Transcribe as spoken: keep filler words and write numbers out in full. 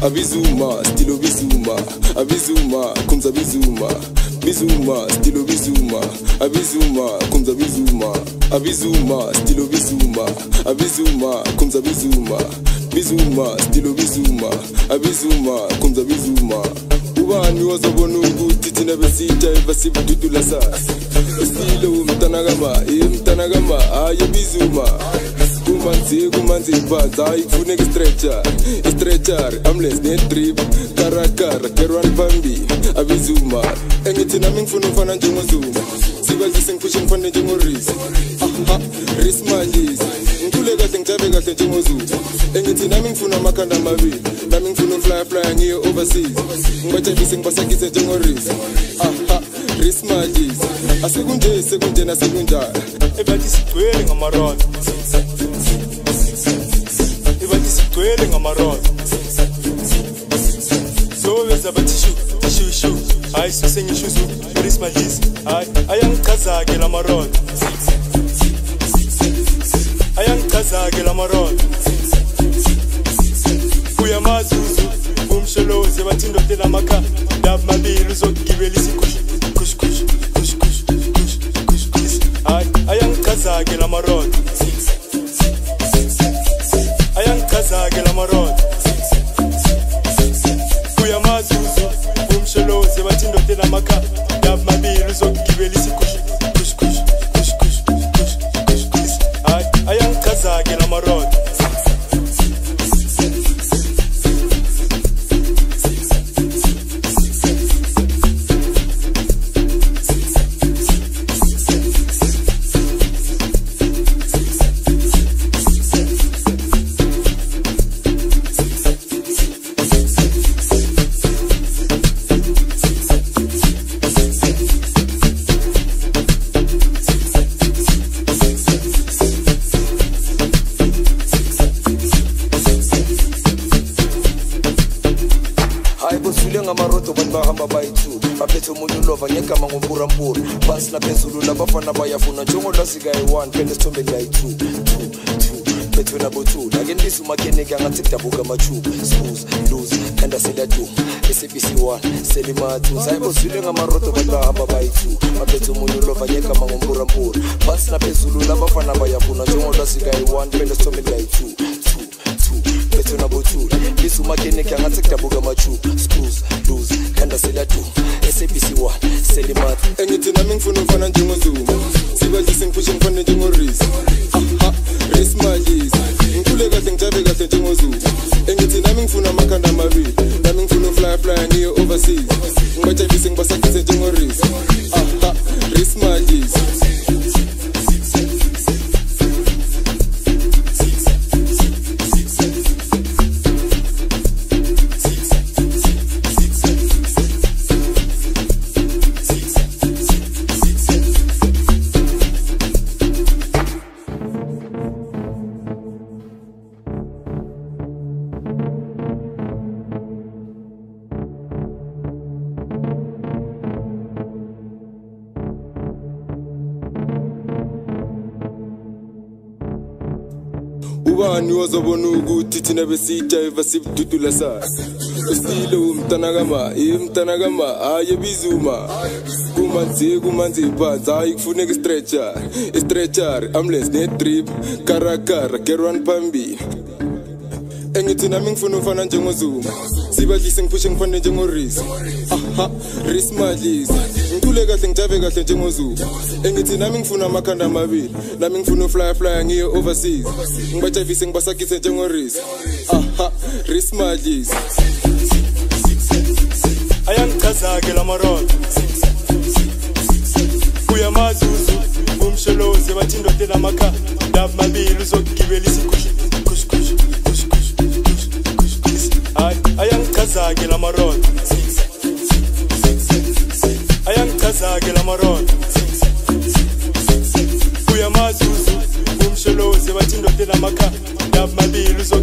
Abizuma, stilo bizuma, abizuma, kumza bizuma, bizuma, stilo bizuma, abizuma, kumza bizuma, abizuma, stilo bizuma, abizuma, kumza bizuma, bizuma, stilo bizuma, abizuma, kumza bizuma. Ubani wazobona ukuthi thina besitha evasibududula sa. Stilo umtanagama, imtanagama, aye bizuma. Kumanzi, kumanzi bhaza, hayi kufuneka stretcher, stretcher, amless ne drip, karakara, kerwan pambi, abizuma. Engithi nami ngifuna umfana njengozuma. Sikwazise ngiphushe ngifane njengorisi. Aha, Ris Malisi. Ngithule kahle ngijabe kahle njengozuma. Engithi nami ngifuna amakhanda amabili. Nami ngifuna fly fly ngiye overseas. Ngibatshengise ngibasakise njengorisi. Aha, Ris Malisi. Asekunje sekunje nasekunjani. Ebathi sigcwele ngamarod. Ebathi sigcwele ngamarod. So beza bathi shu shu shu. Hayi sengishuzu Ris Malisi. Hayi ayangichaza ke lamarod. Ayangichaza ke lamarod. Uyamazuzu umsholoze bathi ndodela makha. Dab mabili uzogibela isikush kush kush kush kush kush kush kush. Hayi ayangichaza ke lamarod. Ayangichaza ke lamarod. Uyamazuzu umsholoze bathi ndodela makha. Dab mabili uzogibela isikush kush kush kush kush kush kush kush. Hayi ayangichaza ke lamarod. Amaroto bantu bahamba bayi-two baphethe omunye ulova ngegama ngomburambura phansi naphezulu labafana bayafuna njengola sikayi-one phela esithombeni kayi-two two two phethwe nabo-two lake ndisa umakheniki angathi kudabuka amachuba scuze lose khanda seladuma S A B C one selimathu sayibozwile ngamaroto bantu bahamba bayi-two baphethe omunye ulova ngegama ngomburambura phansi naphezulu labafana bayafuna njengola sikayi-one phela esithombeni kayi-two two two phethwe nabo-two ndisa umakheniki angathi kudabuka amachuba scuze lose khanda seladuma S A B C one selimathu. Engithi nami ngifuna umfana njengozuma. Sikwazise ngiphushe ngifane njengorisi. Aha, Ris Malisi. Ngithule kahle ngijabe kahle njengozuma. Engithi nami ngifuna amakhanda amabili. Nami ngifuna fly fly ngiye overseas. Ngibatshengise ngibasakise njengorisi. Aha, Ris Malisi. Ubani wazobona ukuthi thina besitha evasibududula sa. Stilo umtanagama, imtanagama, aye bizuma. Kumanzi, kumanzi bhaza, hayi kufuneka stretcher, stretcher, amless ne drip, karakara, kerwan pambi. Engithi nami ngifuna umfana njengozuma. Sikwazise ngiphushe ngifane njengorisi. Aha, Ris Malisi. Ngithule kahle ngijabe kahle njengozuma. Engithi nami ngifuna amakhanda amabili. Nami ngifuna fly fly ngiye overseas. Ngibatshengise ngibasakise njengorisi. Aha, Ris Malisi. Ayangichaza ke lamarod. Uyamazuzu umsholoze bathi ndodela makha. Dab mabili uzogibela isikush kush kush kush kush kush kush kush. Hayi ayangichaza ke lamarod. Ayangichaza ke lamarod. Uyamazuzu umsholoze bathi ndodela makha. Dab mabili uzogibela